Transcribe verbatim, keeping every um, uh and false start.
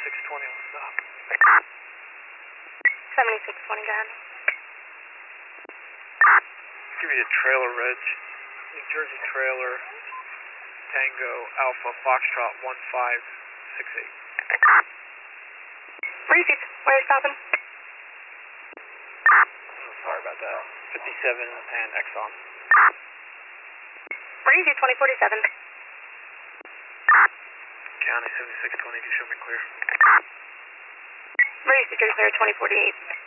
seventy-six twenty will stop. seventy-six twenty, go ahead. Give me a trailer reg. New Jersey trailer, Tango Alpha Foxtrot one five six eight. Repeat, where are you stopping? Oh, sorry about that. fifty-seven and Exxon. Repeat, twenty forty-seven. County seventy-six twenty, do show me clear. Repeat, clear twenty forty-eight.